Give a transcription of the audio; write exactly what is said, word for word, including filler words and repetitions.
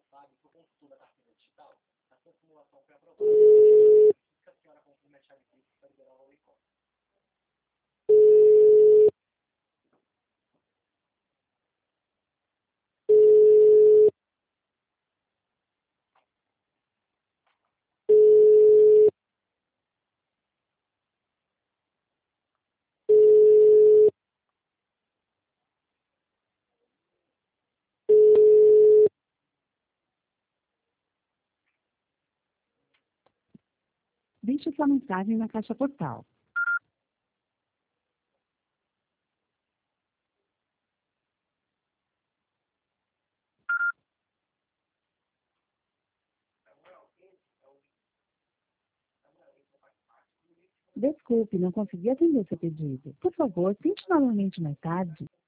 Deixe sua mensagem na caixa postal. Desculpe, não consegui atender seu pedido. Por favor, tente novamente mais tarde.